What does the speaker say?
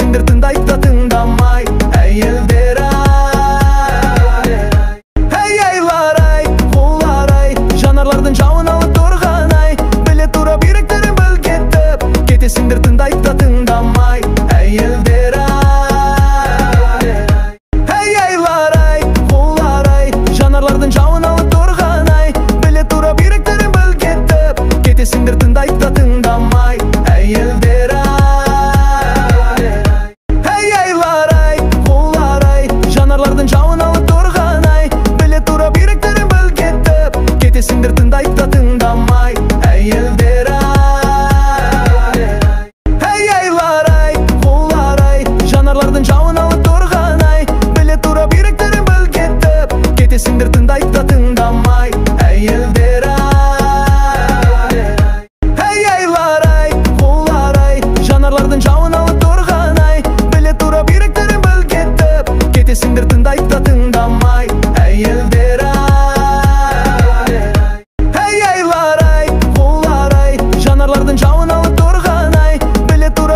кетесіңдер тыңдайды да тыңдамай. Әйелдер ай, әй айлар ай, құлар ай, жанарлардың жауын алып тұрған ай, біле тұра бүйректерін бүлкетіп, кетесіңдер тыңдайды да тыңдамай. Әйелдер ай, әй айлар ай, құлар ай, жанарлардың жауын алып тұрған ай, біле тұра бүйректерін бүлкетіп, кетесіңдер тыңдайды да тыңдамай. Әйелдер ай, әй айлар ай, құлар ай, жанарлардың жауын алып тұрған ай, біле тұра бүйректерін бүлкетіп, кетесіңдер тыңдайды да тыңдамай.